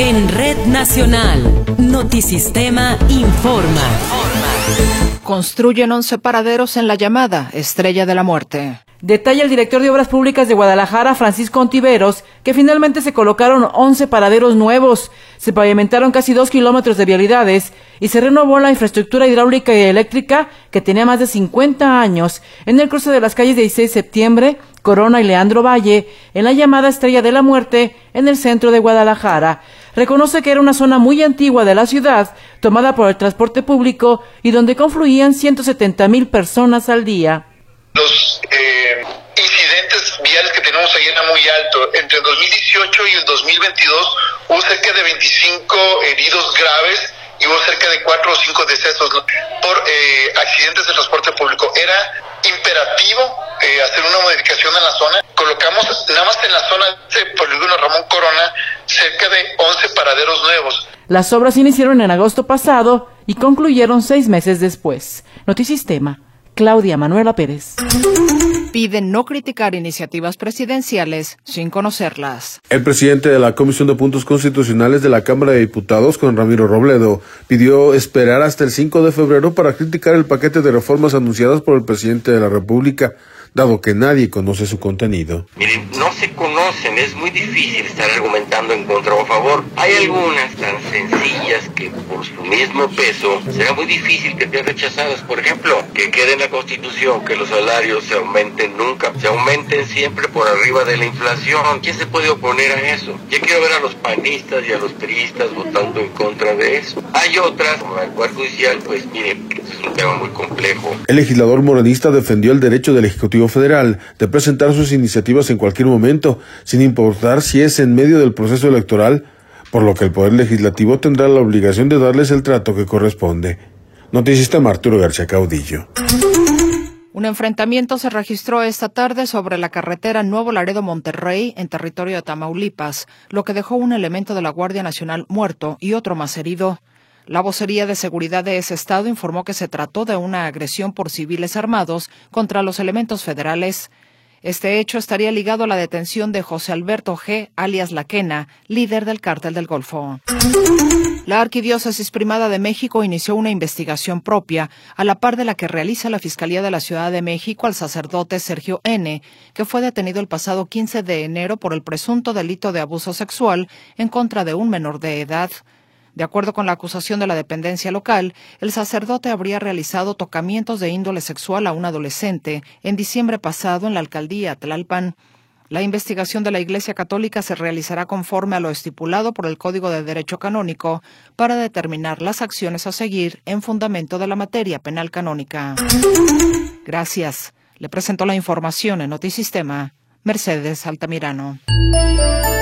En Red Nacional, Notisistema informa. Construyen 11 paraderos en la llamada Estrella de la Muerte. Detalla el director de Obras Públicas de Guadalajara, Francisco Ontiveros, que finalmente se colocaron 11 paraderos nuevos, se pavimentaron casi 2 kilómetros de vialidades y se renovó la infraestructura hidráulica y eléctrica que tenía más de 50 años en el cruce de las calles 16 de septiembre, Corona y Leandro Valle, en la llamada Estrella de la Muerte, en el centro de Guadalajara. Reconoce que era una zona muy antigua de la ciudad, tomada por el transporte público y donde confluían 170,000 personas al día. Los incidentes viales que tenemos ahí era muy alto. Entre el 2018 y el 2022 hubo cerca de 25 heridos graves y hubo cerca de 4 o 5 decesos por accidentes de transporte público. Era imperativo hacer una modificación en la zona. Colocamos nada más en la zona de Polígono Ramón Corona cerca de 11 paraderos nuevos. Las obras iniciaron en agosto pasado y concluyeron 6 meses después. Notisistema, Claudia Manuela Pérez. Piden no criticar iniciativas presidenciales sin conocerlas. El presidente de la Comisión de Puntos Constitucionales de la Cámara de Diputados, Juan Ramiro Robledo, pidió esperar hasta el 5 de febrero para criticar el paquete de reformas anunciadas por el presidente de la República, dado que nadie conoce su contenido. Miren, no se conocen, es muy difícil estar argumentando en contra o a favor. Hay algunas tan sencillas que por su mismo peso será muy difícil que sean rechazadas. Por ejemplo, que quede en la Constitución que los salarios se aumenten nunca, se aumenten siempre por arriba de la inflación. ¿Quién se puede oponer a eso? Yo quiero ver a los panistas y a los priistas votando en contra de eso. Hay otras, como el Poder Judicial, pues miren, es un tema muy complejo. El legislador morenista defendió el derecho del Ejecutivo Federal de presentar sus iniciativas en cualquier momento, sin importar si es en medio del proceso electoral, por lo que el Poder Legislativo tendrá la obligación de darles el trato que corresponde. Notisistema, Arturo García Caudillo. Un enfrentamiento se registró esta tarde sobre la carretera Nuevo Laredo-Monterrey en territorio de Tamaulipas, lo que dejó un elemento de la Guardia Nacional muerto y otro más herido. La vocería de seguridad de ese estado informó que se trató de una agresión por civiles armados contra los elementos federales. Este hecho estaría ligado a la detención de José Alberto G., alias La Quena, líder del Cártel del Golfo. La Arquidiócesis Primada de México inició una investigación propia, a la par de la que realiza la Fiscalía de la Ciudad de México al sacerdote Sergio N., que fue detenido el pasado 15 de enero por el presunto delito de abuso sexual en contra de un menor de edad. De acuerdo con la acusación de la dependencia local, el sacerdote habría realizado tocamientos de índole sexual a un adolescente en diciembre pasado en la alcaldía Tlalpan. La investigación de la Iglesia Católica se realizará conforme a lo estipulado por el Código de Derecho Canónico para determinar las acciones a seguir en fundamento de la materia penal canónica. Gracias. Le presento la información en Notisistema, Mercedes Altamirano.